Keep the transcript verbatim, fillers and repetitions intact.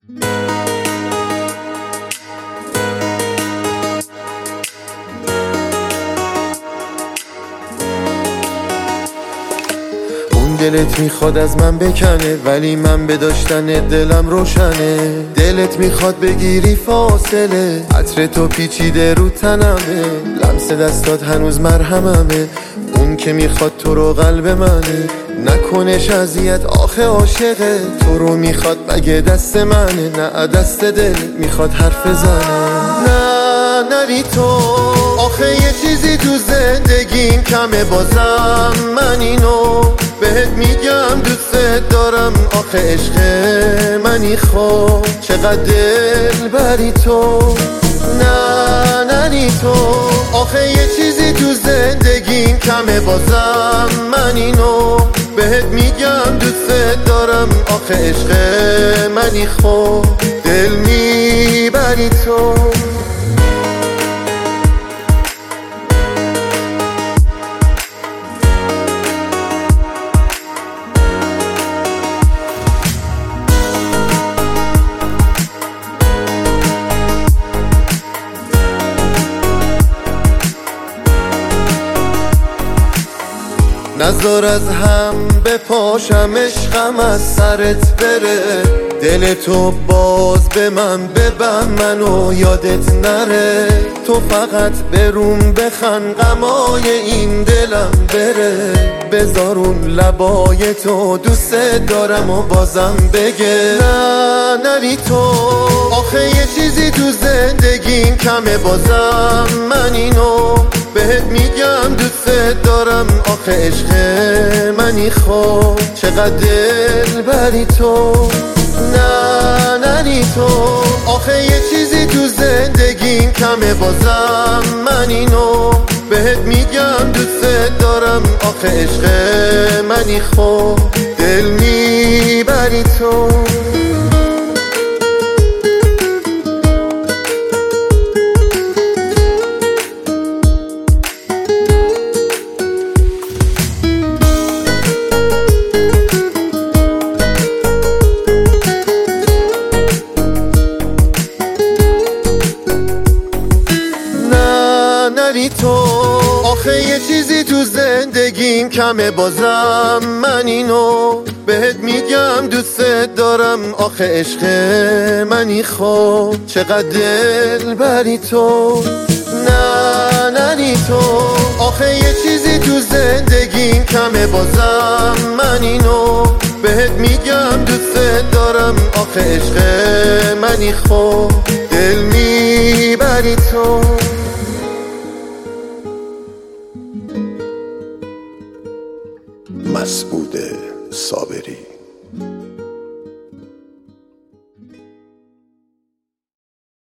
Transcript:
دلت میخواد از من بکنه ولی من به داشتن دلم روشنه. دلت میخواد بگیری فاصله، عطر تو پیچیده رو تنمه، لمس دستات هنوز مرهممه. اون که میخواد تو رو قلب منه، نکنش اذیت آخه عاشقه. تو رو میخواد مگه دست منه، نه دست دل میخواد حرف زنه. نه نری تو، آخه یه چیزی تو زندگیم کمه بازم من اینو بهت میگم دوست دارم. آخه عشق منی خب چقدر دل بری تو. نه نری تو، آخه یه چیزی تو زندگیم کمه بازم من اینو بهت میگم دوست دارم. آخه عشق منی خب دل میبری تو. نذار از هم بپاشم عشقم از سرت بره. دل تو باز به من ببن منو یادت نره. تو فقط بروم بخن غمای این دلم بره. بذار اون لبای تو دوست دارم و بازم بگه. نه نری تو، آخه یه چیزی تو زندگیم کمه بازم من اینو بهت میگم دوست دارم. آخه عشق منی خب چقدر دل بری تو. نه نری تو، آخه یه چیزی تو زندگیم کمه بازم من اینو بهت میگم دوست دارم. آخه عشق منی خب دل میبری تو. نری تو، آخه یه چیزی تو زندگیم کمه بازم من اینو بهت میگم دوست دارم. آخه عشق منی خب چقدر دل بری تو. نه نری تو، آخه یه چیزی تو زندگیم کمه بازم من اینو بهت میگم دوست دارم. آخه عشق منی خب دل میبری تو. مسعود صابری.